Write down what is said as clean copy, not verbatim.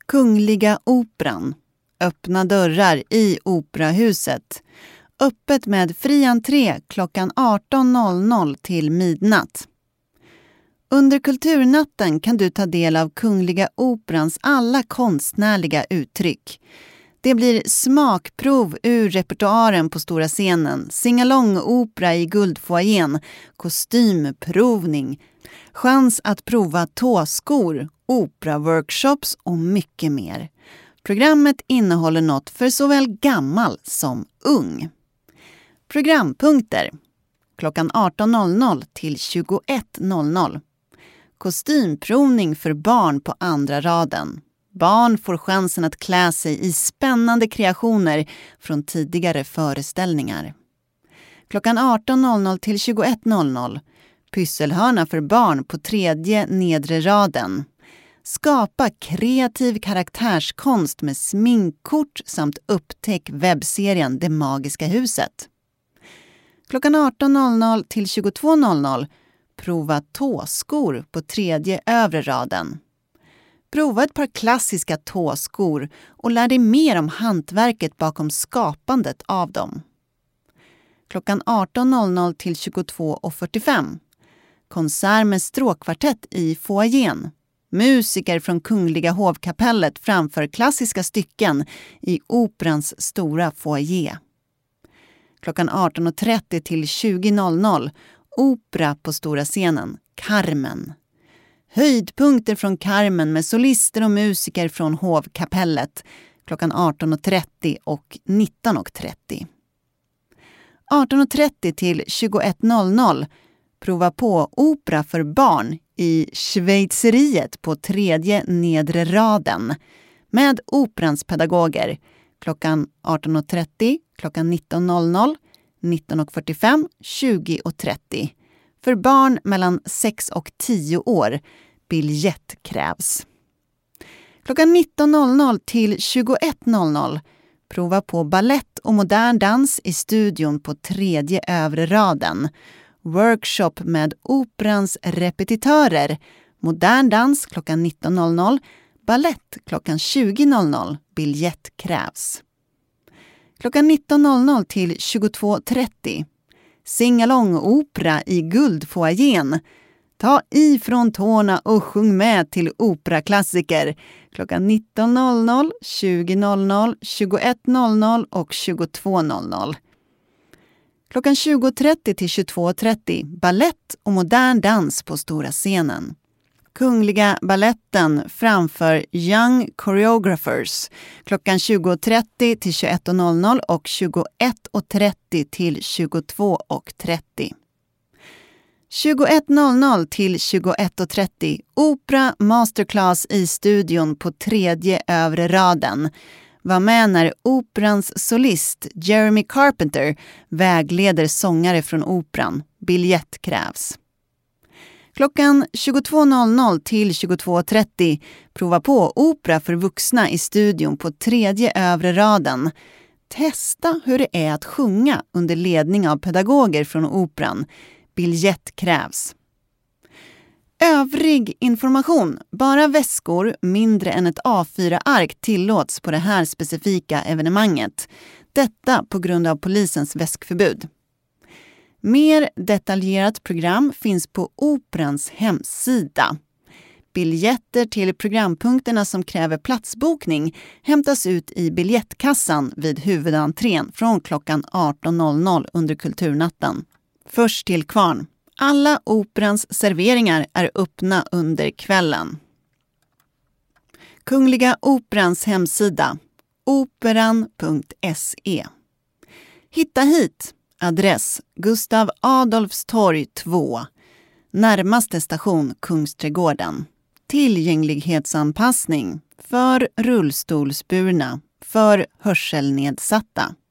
Kungliga Operan. Öppna dörrar i Operahuset. Öppet med fri entré klockan 18.00 till midnatt. Under kulturnatten kan du ta del av Kungliga Operans alla konstnärliga uttryck. Det blir smakprov ur repertoaren på stora scenen, singalong-opera i guldfoajén, kostymprovning, chans att prova tåskor, opera-workshops och mycket mer. Programmet innehåller något för såväl gammal som ung. Programpunkter. Klockan 18.00 till 21.00. Kostymprovning för barn på andra raden. Barn får chansen att klä sig i spännande kreationer från tidigare föreställningar. Klockan 18.00 till 21.00. Pysselhörna för barn på tredje nedre raden. Skapa kreativ karaktärskonst med sminkkort samt upptäck webbserien Det magiska huset. Klockan 18.00 till 22.00. Prova tåskor på tredje övre raden. Prova ett par klassiska tåskor och lär dig mer om hantverket bakom skapandet av dem. Klockan 18.00 till 22.45. Konsert med stråkkvartett i foajén. Musiker från Kungliga hovkapellet framför klassiska stycken i operans stora foajé. Klockan 18.30 till 20.00. Opera på stora scenen, Carmen. Höjdpunkter från Carmen med solister och musiker från hovkapellet klockan 18.30 och 19.30. 18.30 till 21.00. Prova på opera för barn i Schweizeriet på tredje nedre raden med operans pedagoger klockan 18.30, klockan 19.00, 19.45, 20.30. För barn mellan 6 och 10 år. Biljett krävs. Klockan 19.00 till 21.00. Prova på ballett och modern dans i studion på tredje övre raden. Workshop med operans repetitörer. Modern dans klockan 19.00. Ballett klockan 20.00. Biljett krävs. Klockan 19.00 till 22.30. Singalong-opera i guldfoajén. Ta ifrån tårna och sjung med till operaklassiker. Klockan 19.00, 20.00, 21.00 och 22.00. Klockan 20.30 till 22.30. Ballett och modern dans på stora scenen. Kungliga balletten framför Young Choreographers klockan 20.30 till 21.00 och 21.30 till 22.30. 21.00 till 21.30. Opera Masterclass i studion på tredje övre raden. Var med när operans solist Jeremy Carpenter vägleder sångare från operan. Biljett krävs. Klockan 22.00 till 22.30. Prova på opera för vuxna i studion på tredje övre raden. Testa hur det är att sjunga under ledning av pedagoger från operan. Biljett krävs. Övrig information. Bara väskor mindre än ett A4-ark tillåts på det här specifika evenemanget. Detta på grund av polisens väskförbud. Mer detaljerat program finns på operans hemsida. Biljetter till programpunkterna som kräver platsbokning hämtas ut i biljettkassan vid huvudentrén från klockan 18.00 under kulturnatten. Först till kvarn. Alla operans serveringar är öppna under kvällen. Kungliga Operans hemsida. operan.se. Hitta hit. Adress Gustav Adolfs torg 2. Närmaste station Kungsträdgården. Tillgänglighetsanpassning för rullstolsburna, för hörselnedsatta.